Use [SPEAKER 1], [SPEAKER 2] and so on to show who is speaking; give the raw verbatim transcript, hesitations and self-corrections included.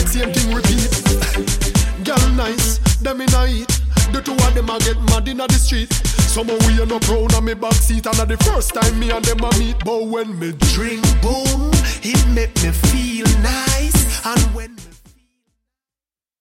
[SPEAKER 1] like same thing repeat. Girl nice, them in a heat. The two of them a get mad in the street. Somehow we are no proud on me backseat, and the first time me and them a meet. But when me drink boom, it make me feel nice. And when